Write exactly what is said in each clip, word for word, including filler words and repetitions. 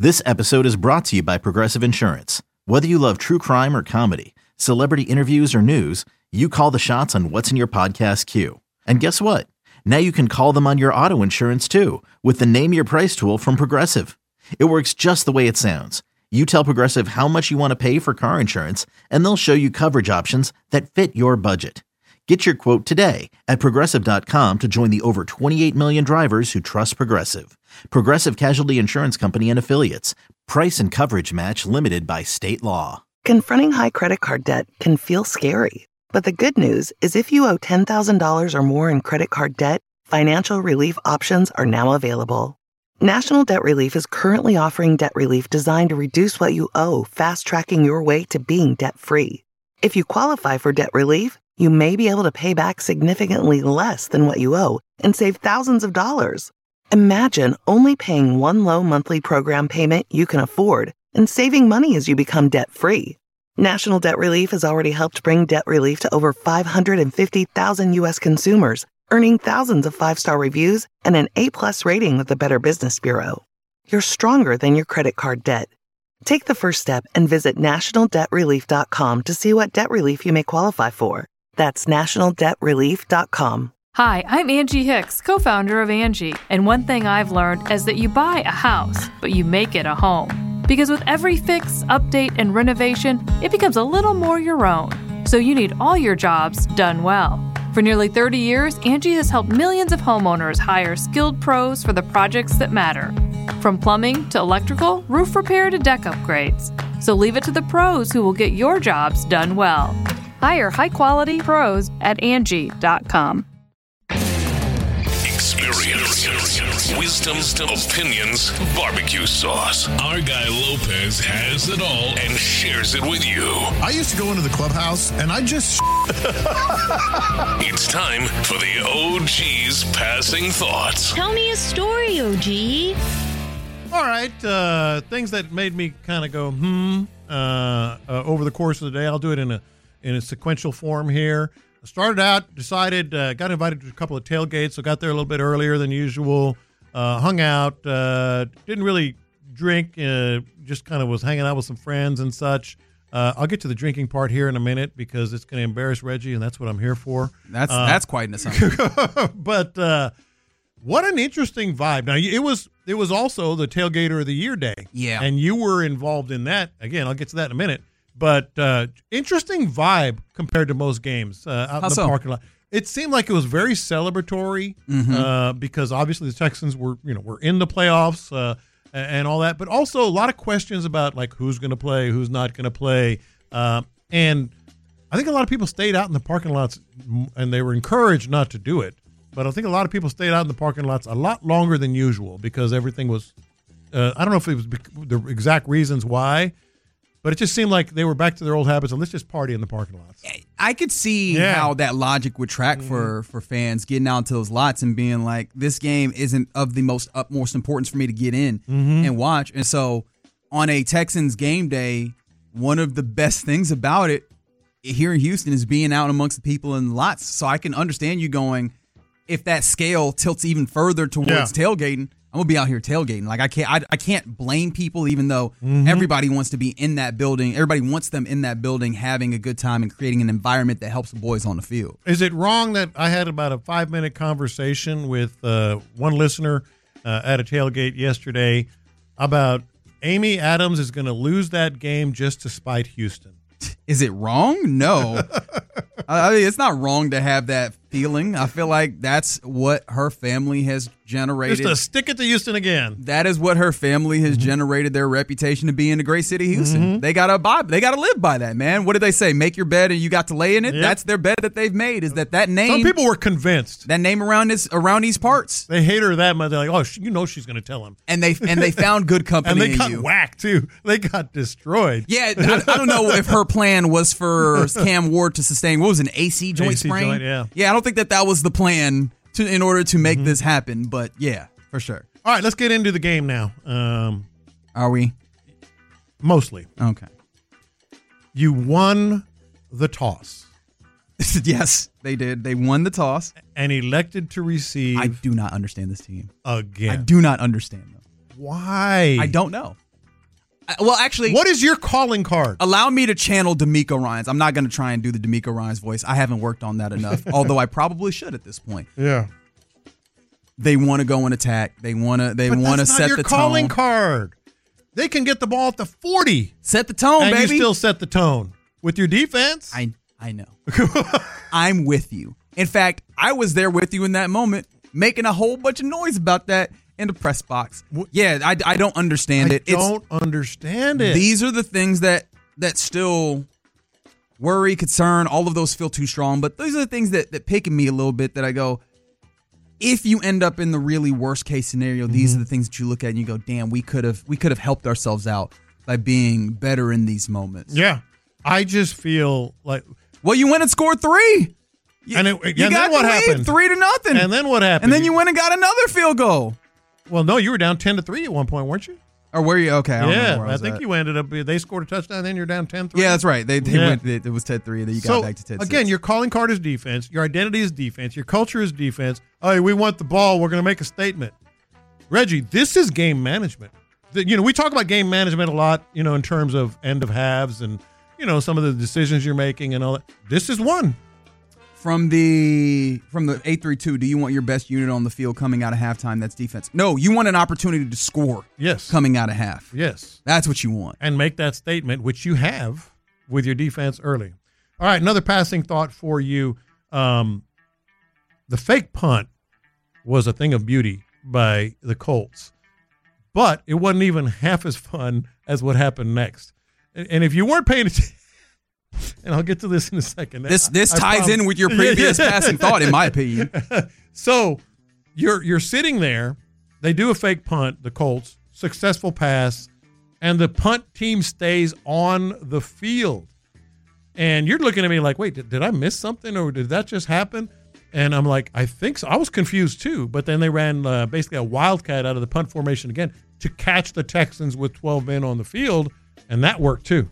This episode is brought to you by Progressive Insurance. Whether you love true crime or comedy, celebrity interviews or news, you call the shots on what's in your podcast queue. And guess what? Now you can call them on your auto insurance too with the Name Your Price tool from Progressive. It works just the way it sounds. You tell Progressive how much you want to pay for car insurance, and they'll show you coverage options that fit your budget. Get your quote today at Progressive dot com to join the over twenty-eight million drivers who trust Progressive. Progressive Casualty Insurance Company and Affiliates. Price and coverage match limited by state law. Confronting high credit card debt can feel scary. But the good news is if you owe ten thousand dollars or more in credit card debt, financial relief options are now available. National Debt Relief is currently offering debt relief designed to reduce what you owe, fast-tracking your way to being debt-free. If you qualify for debt relief, you may be able to pay back significantly less than what you owe and save thousands of dollars. Imagine only paying one low monthly program payment you can afford and saving money as you become debt-free. National Debt Relief has already helped bring debt relief to over five hundred fifty thousand U S consumers, earning thousands of five-star reviews and an A-plus rating with the Better Business Bureau. You're stronger than your credit card debt. Take the first step and visit national debt relief dot com to see what debt relief you may qualify for. That's national debt relief dot com. Hi, I'm Angie Hicks, co-founder of Angie, and one thing I've learned is that you buy a house, but you make it a home. Because with every fix, update, and renovation, it becomes a little more your own. So you need all your jobs done well. For nearly thirty years, Angie has helped millions of homeowners hire skilled pros for the projects that matter. From plumbing to electrical, roof repair to deck upgrades. So leave it to the pros who will get your jobs done well. Hire high-quality pros at Angie dot com. Experience, wisdom, opinions, barbecue sauce. Our guy Lopez has it all and shares it with you. I used to go into the clubhouse and I just It's time for the O G's Passing Thoughts. Tell me a story, O G. All right, uh, things that made me kind of go, hmm, uh, uh, over the course of the day. I'll do it in a in a sequential form here. I started out, decided, uh, got invited to a couple of tailgates, so got there a little bit earlier than usual, uh, hung out, uh, didn't really drink, uh, just kind of was hanging out with some friends and such. Uh, I'll get to the drinking part here in a minute because it's going to embarrass Reggie, and that's what I'm here for. That's uh, that's quite an assumption. But uh, what an interesting vibe. Now, it was it was also the Tailgater of the Year day. Yeah. And you were involved in that. Again, I'll get to that in a minute. But uh, interesting vibe compared to most games uh, out How in the so? parking lot. It seemed like it was very celebratory Mm-hmm. uh, because obviously the Texans were, you know, were in the playoffs uh, and, and all that. But also a lot of questions about like who's going to play, who's not going to play, uh, and I think a lot of people stayed out in the parking lots, and they were encouraged not to do it. But I think a lot of people stayed out in the parking lots a lot longer than usual because everything was. Uh, I don't know if it was bec- the exact reasons why. But it just seemed like they were back to their old habits, and let's just party in the parking lots. I could see Yeah. how that logic would track Mm-hmm. for for fans getting out into those lots and being like, this game isn't of the most utmost importance for me to get in Mm-hmm. and watch. And so on a Texans game day, one of the best things about it here in Houston is being out amongst the people in the lots. So I can understand you going, if that scale tilts even further towards Yeah. tailgating, I'm gonna be out here tailgating. Like I can't, I, I can't blame people, even though Mm-hmm. everybody wants to be in that building. Everybody wants them in that building, having a good time and creating an environment that helps the boys on the field. Is it wrong that I had about a five minute conversation with uh, one listener uh, at a tailgate yesterday about Amy Adams is going to lose that game just to spite Houston? Is it wrong? No. I mean, it's not wrong to have that feeling. I feel like that's what her family has generated. Just to stick it to Houston again. That is what her family has Mm-hmm. generated their reputation to be in the great city of Houston. They gotta abide, they gotta live by that, man. What did they say? Make your bed and you got to lay in it. Yep. That's their bed that they've made. Is that that name? Some people were convinced. that name around this around these parts, They hate her that much. They're like, oh, she, you know she's going to tell him. and they and they found good company And they in got you. whacked, too. They got destroyed. Yeah, I, I don't know if her plan was for Cam Ward to sustain, what was it, an A C joint A C sprain? joint, yeah. Yeah, I don't think that that was the plan to in order to make this happen, but yeah, for sure. All right, let's get into the game now. Um, Are we? mostly. Okay. You won the toss Yes, they did. They won the toss. and elected to receive I do not understand this team. again. I do not understand them. Why? I don't know. Uh, well, actually, what is your calling card? Allow me to channel D'Amico Ryans. I'm not going to try and do the D'Amico Ryans voice. I haven't worked on that enough, although I probably should at this point. Yeah. They want to go and attack. They want to. They want to set your the calling tone. card. They can get the ball at the forty. Set the tone, and baby. you still set the tone with your defense. I I know. I'm with you. In fact, I was there with you in that moment, making a whole bunch of noise about that in the press box. Yeah, I, I don't understand I it. I don't it's, understand it. These are the things that that still worry, concern. All of those feel too strong, but these are the things that that pick at me a little bit. That I go, if you end up in the really worst case scenario, these mm-hmm. are the things that you look at and you go, damn, we could have we could have helped ourselves out by being better in these moments. Yeah. I just feel like, well, you went and scored three. You, and it, you and got then what the lead, happened? Three to nothing. And then what happened? And then you went and got another field goal. Well, no, you were down ten to three at one point, weren't you? Or were you? Okay. I yeah, I, I think at. you ended up, they scored a touchdown, then you're down ten three. Yeah, that's right. They, they yeah. went, it was ten three, and then you got so, back to ten six. Again, your calling card is defense. Your identity is defense. Your culture is defense. Oh, we want the ball. We're going to make a statement. Reggie, this is game management. The, you know, we talk about game management a lot, you know, in terms of end of halves and, you know, some of the decisions you're making and all that. This is one. From the from the eight three two, do you want your best unit on the field coming out of halftime? That's defense. No, you want an opportunity to score. Yes. Coming out of half. Yes. That's what you want. And make that statement, which you have with your defense early. All right, another passing thought for you. Um, the fake punt was a thing of beauty by the Colts, but it wasn't even half as fun as what happened next. And, and if you weren't paying attention, and I'll get to this in a second. This this I, I ties promise. in with your previous passing thought, in my opinion. So you're you're sitting there. They do a fake punt, the Colts, successful pass, and the punt team stays on the field. And you're looking at me like, wait, did, did I miss something, or did that just happen? And I'm like, I think so. I was confused too. But then they ran uh, basically a wildcat out of the punt formation again to catch the Texans with twelve men on the field, and that worked too.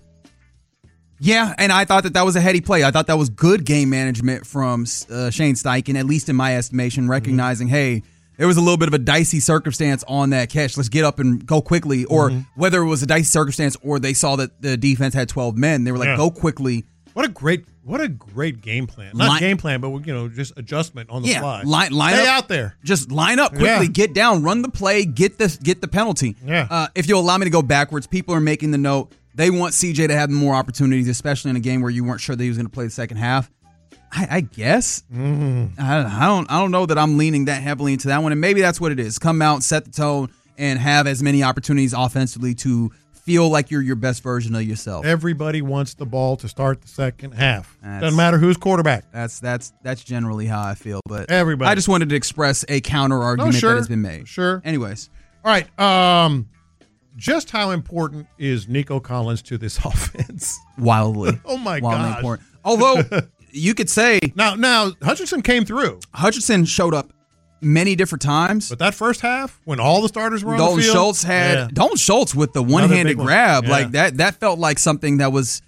Yeah, and I thought that that was a heady play. I thought that was good game management from uh, Shane Steichen, at least in my estimation, recognizing, mm-hmm. hey, there was a little bit of a dicey circumstance on that catch. Let's get up and go quickly. Or mm-hmm. whether it was a dicey circumstance or they saw that the defense had twelve men, they were like, yeah. go quickly. What a great what a great game plan. Not line, game plan, but, you know, just adjustment on the yeah, fly. Line, line Stay up, out there. Just line up quickly, yeah. get down, run the play, get the, get the penalty. Yeah. Uh, if you'll allow me to go backwards, people are making the note. They want C J to have more opportunities, especially in a game where you weren't sure that he was going to play the second half. I, I guess. Mm-hmm. I, I don't. I don't know that I'm leaning that heavily into that one, and maybe that's what it is. Come out, set the tone, and have as many opportunities offensively to feel like you're your best version of yourself. Everybody wants the ball to start the second half. That's, Doesn't matter who's quarterback. That's that's that's generally how I feel. But everybody. I just wanted to express a counter argument oh, sure. that has been made. Sure. Anyways. All right. Um. Just how important is Nico Collins to this offense? Wildly. oh, my Wildly gosh. important. Although, you could say... Now, now Hutchinson came through. Hutchinson showed up many different times. But that first half, when all the starters were on Dalton the field... Schultz had... Yeah. Dalton Schultz with the one-handed one. grab. Yeah. Like that, that felt like something that was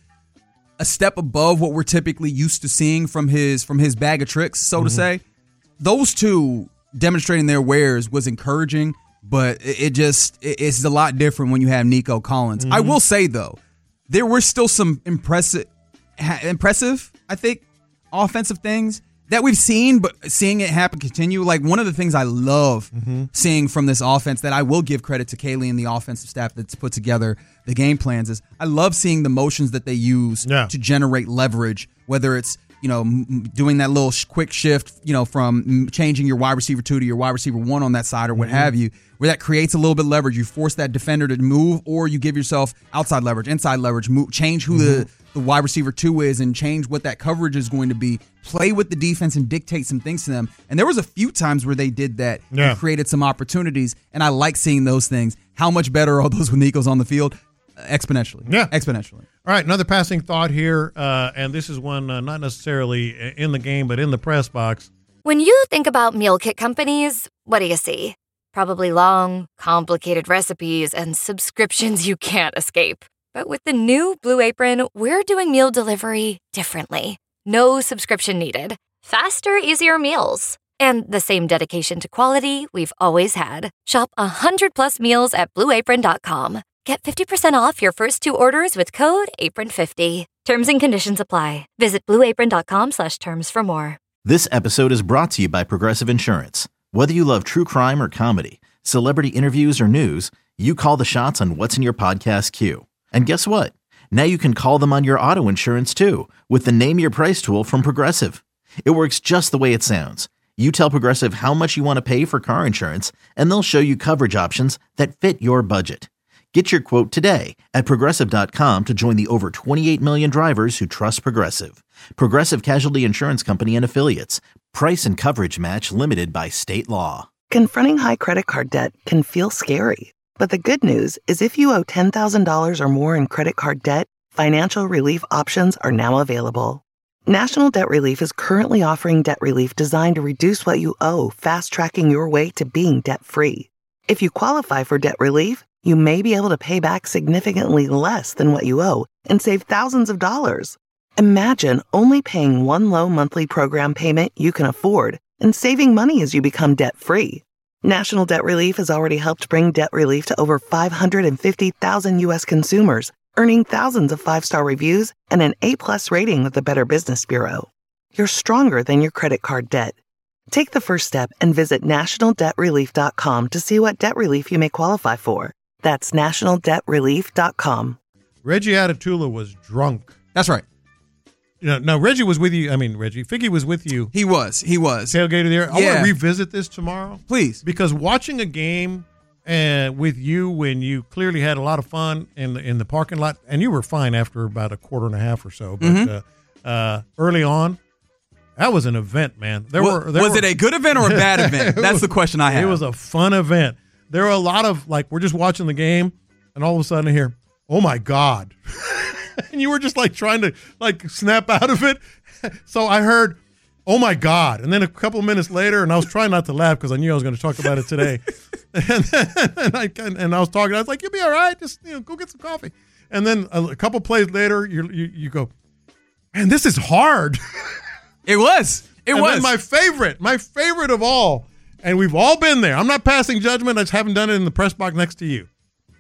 a step above what we're typically used to seeing from his from his bag of tricks, so mm-hmm. to say. Those two demonstrating their wares was encouraging. But it just, it's a lot different when you have Nico Collins. Mm-hmm. I will say, though, there were still some impressive, impressive, I think, offensive things that we've seen, but seeing it happen continue. Like, one of the things I love mm-hmm. seeing from this offense that I will give credit to Kaylee and the offensive staff that's put together the game plans is I love seeing the motions that they use yeah. to generate leverage, whether it's you know, doing that little sh- quick shift, you know, from changing your wide receiver two to your wide receiver one on that side or what mm-hmm. have you, where that creates a little bit of leverage. You force that defender to move, or you give yourself outside leverage, inside leverage, move, change who mm-hmm. the, the wide receiver two is and change what that coverage is going to be. Play with the defense and dictate some things to them. And there was a few times where they did that yeah. and created some opportunities, and I like seeing those things. How much better are those when Nico's on the field? Exponentially. Yeah. Exponentially. All right, another passing thought here, uh, and this is one uh, not necessarily in the game, but in the press box. When you think about meal kit companies, what do you see? Probably long, complicated recipes and subscriptions you can't escape. But with the new Blue Apron, we're doing meal delivery differently. No subscription needed. Faster, easier meals. And the same dedication to quality we've always had. Shop one hundred plus meals at blue apron dot com. Get fifty percent off your first two orders with code apron fifty. Terms and conditions apply. Visit blue apron dot com slash terms for more. This episode is brought to you by Progressive Insurance. Whether you love true crime or comedy, celebrity interviews or news, you call the shots on what's in your podcast queue. And guess what? Now you can call them on your auto insurance too with the Name Your Price tool from Progressive. It works just the way it sounds. You tell Progressive how much you want to pay for car insurance, and they'll show you coverage options that fit your budget. Get your quote today at progressive dot com to join the over twenty-eight million drivers who trust Progressive. Progressive Casualty Insurance Company and Affiliates. Price and coverage match limited by state law. Confronting high credit card debt can feel scary. But the good news is if you owe ten thousand dollars or more in credit card debt, financial relief options are now available. National Debt Relief is currently offering debt relief designed to reduce what you owe, fast-tracking your way to being debt-free. If you qualify for debt relief, you may be able to pay back significantly less than what you owe and save thousands of dollars. Imagine only paying one low monthly program payment you can afford and saving money as you become debt-free. National Debt Relief has already helped bring debt relief to over five hundred fifty thousand U S consumers, earning thousands of five-star reviews and an A-plus rating with the Better Business Bureau. You're stronger than your credit card debt. Take the first step and visit national debt relief dot com to see what debt relief you may qualify for. That's national debt relief dot com. Reggie Atatula was drunk. That's right. You know, now, Reggie was with you. I mean, Reggie, Figgy was with you. He was. He was. Tailgater there. I Yeah. want to revisit this tomorrow. Please. Because watching a game uh, with you when you clearly had a lot of fun in the, in the parking lot, and you were fine after about a quarter and a half or so, but Mhm. uh, uh, early on, that was an event, man. There Wa- were there was were, it a good event or a bad event? That's the question I have. It was a fun event. There were a lot of, like, we're just watching the game, and all of a sudden I hear, oh, my God. And you were just, like, trying to, like, snap out of it. So I heard, oh, my God. And then a couple of minutes later, and I was trying not to laugh because I knew I was going to talk about it today. and, then, and, I, and I was talking. I was like, you'll be all right. Just, you know, go get some coffee. And then a, a couple plays later, you you you go, man, this is hard. It was. It and was. then my favorite, my favorite of all, and we've all been there. I'm not passing judgment. I just haven't done it in the press box next to you.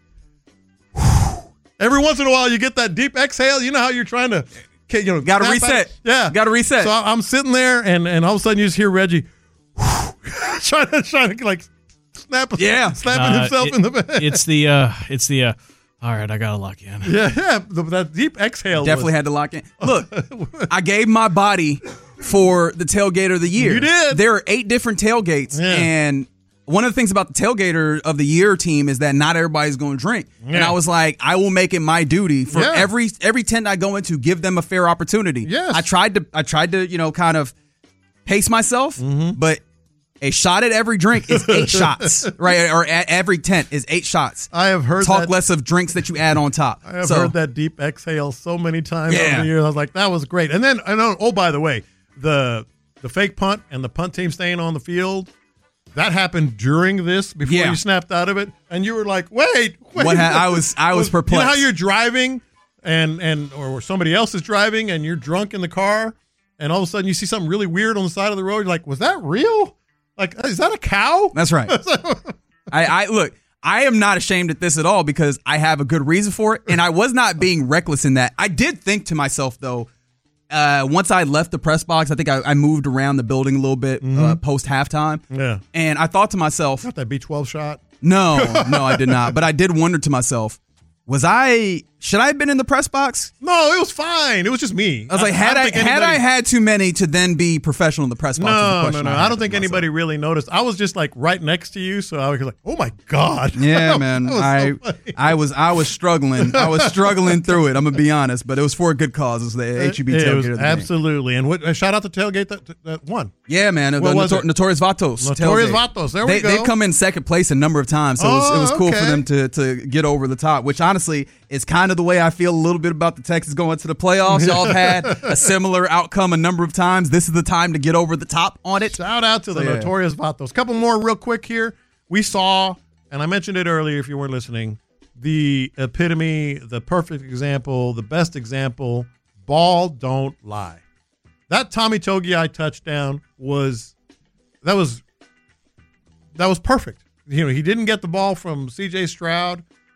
Every once in a while, you get that deep exhale. You know how you're trying to, you know, Gotta snap reset. out? Yeah, Gotta reset. So I'm sitting there, and and all of a sudden you just hear Reggie trying to trying to like snap, Yeah. slapping Uh, himself it- in the bed. It's the uh, it's the uh, all right. I gotta lock you in. yeah, yeah. The, that deep exhale Definitely was, had to lock in. Look, I gave my body for the tailgater of the year. You did. There are eight different tailgates, Yeah. and one of the things about the tailgater of the year team is that not everybody's going to drink. And Yeah. I was like, I will make it my duty for Yeah. every every tent I go into, give them a fair opportunity. Yes. I tried to I tried to you know kind of pace myself, Mm-hmm. but a shot at every drink is eight shots, right? Or at every tent is eight shots. I have heard Talk that. less of drinks that you add on top. I have So- heard that deep exhale so many times Yeah. over the years. I was like, that was great. And then I know. Oh, by the way, the the fake punt and the punt team staying on the field. That happened during this before Yeah. you snapped out of it, and you were like, "Wait, wait!" What ha- I was- I was You know perplexed. how you're driving, and and or somebody else is driving, and you're drunk in the car, and all of a sudden you see something really weird on the side of the road. You're like, "Was that real? Like, is that a cow?" That's right. I, I look. I am not ashamed at this at all because I have a good reason for it, and I was not being reckless in that. I did think to myself though. Uh, once I left the press box, I think I, I moved around the building a little bit uh, post halftime, Yeah, and I thought to myself, got that B twelve shot. "No, no, I did not." But I did wonder to myself, was I? Should I have been in the press box? No, it was fine. It was just me. I was like, had I, don't think had I anybody- had too many to then be professional in the press box? is the No, no, question no. I I had don't to think myself. anybody really noticed. I was just like right next to you, so I was like, "Oh my God!" Yeah, man. That was so I funny. I was I was struggling. I was struggling through it. I'm gonna be honest, but it was for a good cause. It was the H E B It tailgate was of the game. absolutely. And what, uh, shout out to tailgate that, that won. Yeah, man. What the was Notor- it? Notorious Vatos. Notorious tailgate. Vatos. There they, we go. They've come in second place a number of times, so it was, it was Oh, cool for okay. them to to get over the top. Which honestly is kind of the way I feel a little bit about the Texans going to the playoffs. Y'all have had a similar outcome a number of times. This is the time to get over the top on it. Shout out to the So, yeah. Notorious Vatos. Couple more real quick here. We saw, and I mentioned it earlier if you weren't listening, the epitome, the perfect example, the best example, ball don't lie. That Tommy Togiai touchdown was, that was, that was perfect. You know, he didn't get the ball from C J Stroud.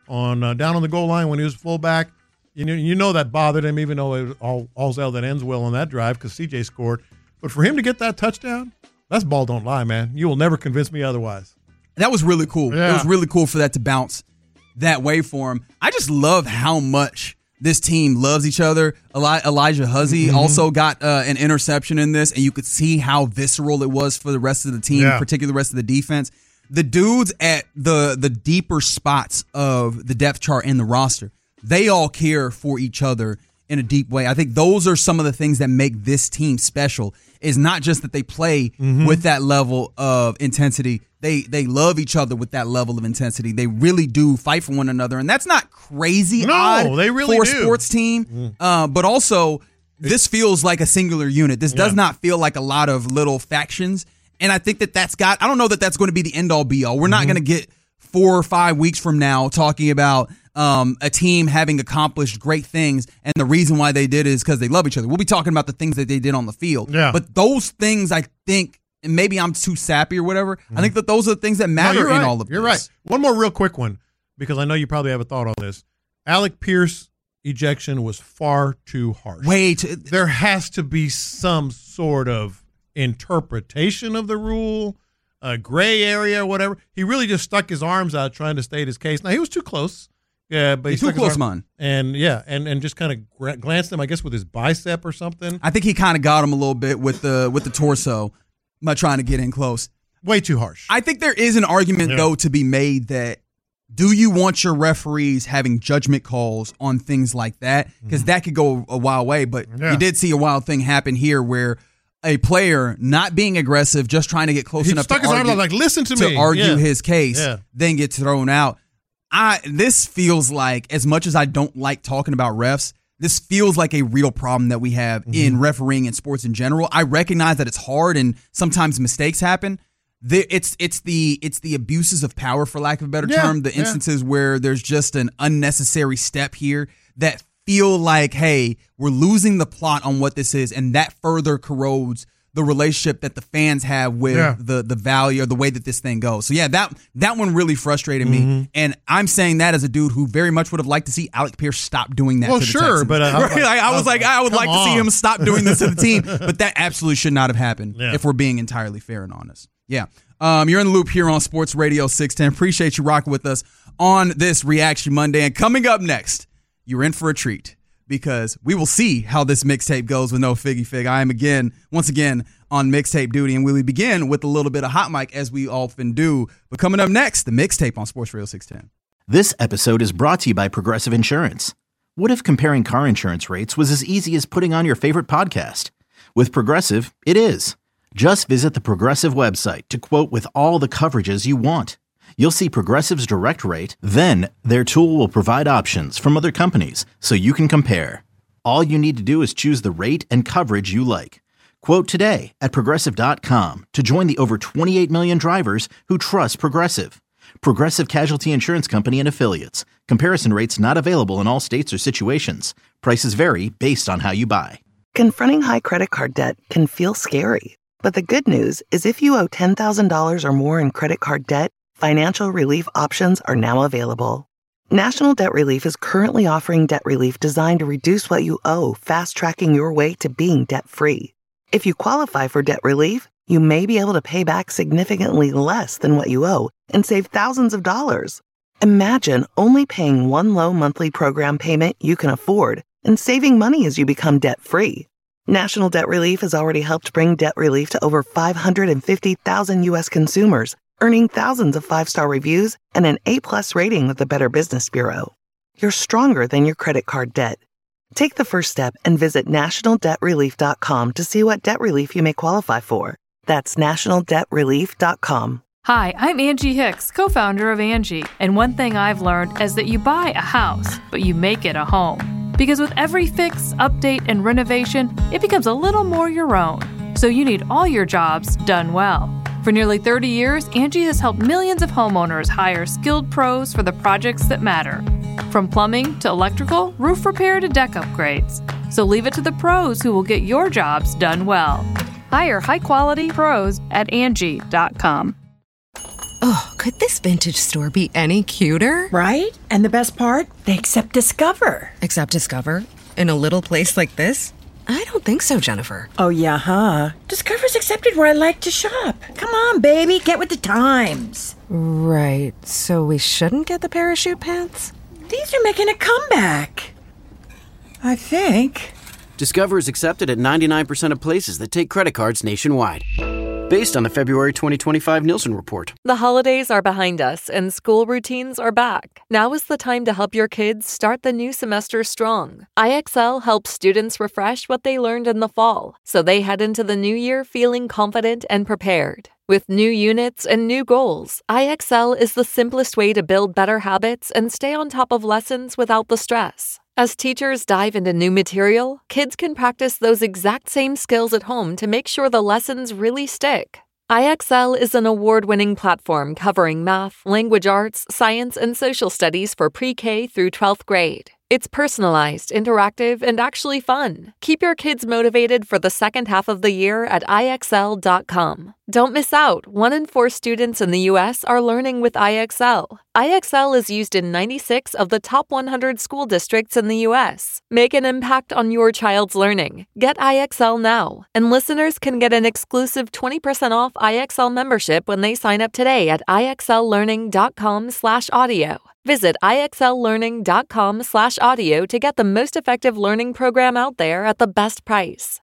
on uh, down on the goal line when he was fullback. You know, you know that bothered him, even though it was all all's well that ends well on that drive because C J scored. But for him to get that touchdown, that's ball don't lie, man. You will never convince me otherwise. That was really cool. Yeah. It was really cool for that to bounce that way for him. I just love how much this team loves each other. Eli- Elijah Huzzy mm-hmm. also got uh, an interception in this, and you could see how visceral it was for the rest of the team, yeah. particularly the rest of the defense. The dudes at the the deeper spots of the depth chart in the roster, they all care for each other in a deep way. I think those are some of the things that make this team special, is not just that they play mm-hmm. with that level of intensity. They they love each other with that level of intensity. They really do fight for one another. And that's not crazy no, odd they really for do. a sports team. Mm. Uh, but also, this feels like a singular unit. This does yeah. not feel like a lot of little factions. And I think that that's got – I don't know that that's going to be the end-all, be-all. We're mm-hmm. not going to get four or five weeks from now talking about um, a team having accomplished great things, and the reason why they did it is because they love each other. We'll be talking about the things that they did on the field. Yeah. But those things, I think – and maybe I'm too sappy or whatever. Mm-hmm. I think that those are the things that matter no, in right. all of you're this. You're right. One more real quick one, because I know you probably have a thought on this. Alec Pierce ejection was far too harsh. Wait. There has to be some sort of interpretation of the rule, a gray area or whatever. He really just stuck his arms out trying to state his case. Now, he was too close. Yeah, but He's he too close, man. And, yeah, and, and just kind of gra- glanced him, I guess, with his bicep or something. I think he kind of got him a little bit with the with the torso. I'm not trying to get in close. Way too harsh. I think there is an argument, yeah. though, to be made that do you want your referees having judgment calls on things like that? Because mm-hmm. that could go a wild way. But yeah. you did see a wild thing happen here where a player not being aggressive, just trying to get close he enough stuck to his argue, arm out like, listen to, to me. argue yeah. his case, yeah. then gets thrown out. I This feels like, as much as I don't like talking about refs, this feels like a real problem that we have mm-hmm. in refereeing and sports in general. I recognize that it's hard and sometimes mistakes happen. The, it's it's the it's the abuses of power, for lack of a better yeah, term, the yeah. instances where there's just an unnecessary step here that feel like, hey, we're losing the plot on what this is, and that further corrodes the relationship that the fans have with yeah. the the value or the way that this thing goes. So yeah, that that one really frustrated mm-hmm. me, and I'm saying that as a dude who very much would have liked to see Alec Pierce stop doing that. Well, to the sure, Texans. but uh, right? like, I was like, I would like on. to see him stop doing this to the team, but that absolutely should not have happened. Yeah. If we're being entirely fair and honest, yeah. Um, you're in the loop here on Sports Radio six ten. Appreciate you rocking with us on this Reaction Monday, and coming up next, you're in for a treat, because we will see how this mixtape goes with no Figgy Fig. I am again, once again, on mixtape duty, and we begin with a little bit of hot mic, as we often do. But coming up next, the mixtape on Sports Radio six ten. This episode is brought to you by Progressive Insurance. What if comparing car insurance rates was as easy as putting on your favorite podcast? With Progressive, it is. Just visit the Progressive website to quote with all the coverages you want. You'll see Progressive's direct rate, then their tool will provide options from other companies so you can compare. All you need to do is choose the rate and coverage you like. Quote today at Progressive dot com to join the over twenty-eight million drivers who trust Progressive. Progressive Casualty Insurance Company and Affiliates. Comparison rates not available in all states or situations. Prices vary based on how you buy. Confronting high credit card debt can feel scary. But the good news is if you owe ten thousand dollars or more in credit card debt, financial relief options are now available. National Debt Relief is currently offering debt relief designed to reduce what you owe, fast-tracking your way to being debt-free. If you qualify for debt relief, you may be able to pay back significantly less than what you owe and save thousands of dollars. Imagine only paying one low monthly program payment you can afford and saving money as you become debt-free. National Debt Relief has already helped bring debt relief to over five hundred fifty thousand U S consumers, earning thousands of five-star reviews and an A-plus rating with the Better Business Bureau. You're stronger than your credit card debt. Take the first step and visit national debt relief dot com to see what debt relief you may qualify for. That's national debt relief dot com. Hi, I'm Angie Hicks, co-founder of Angie, and one thing I've learned is that you buy a house, but you make it a home. Because with every fix, update, and renovation, it becomes a little more your own. So you need all your jobs done well. For nearly thirty years, Angie has helped millions of homeowners hire skilled pros for the projects that matter. From plumbing to electrical, roof repair to deck upgrades. So leave it to the pros who will get your jobs done well. Hire high-quality pros at Angie dot com. Oh, could this vintage store be any cuter? Right? And the best part? They accept Discover. Accept Discover? In a little place like this? I don't think so, Jennifer. Oh, yeah, huh? Discover's accepted where I like to shop. Come on, baby, get with the times. Right, so we shouldn't get the parachute pants? These are making a comeback. I think. Discover is accepted at ninety-nine percent of places that take credit cards nationwide. Based on the February twenty twenty-five Nielsen report. The holidays are behind us and school routines are back. Now is the time to help your kids start the new semester strong. I X L helps students refresh what they learned in the fall, so they head into the new year feeling confident and prepared. With new units and new goals, I X L is the simplest way to build better habits and stay on top of lessons without the stress. As teachers dive into new material, kids can practice those exact same skills at home to make sure the lessons really stick. I X L is an award-winning platform covering math, language arts, science, and social studies for pre-K through twelfth grade. It's personalized, interactive, and actually fun. Keep your kids motivated for the second half of the year at I X L dot com. Don't miss out. One in four students in the U S are learning with I X L. I X L is used in ninety-six of the top one hundred school districts in the U S. Make an impact on your child's learning. Get I X L now. And listeners can get an exclusive twenty percent off I X L membership when they sign up today at I X L learning dot com slash audio. Visit I X L learning dot com slash audio to get the most effective learning program out there at the best price.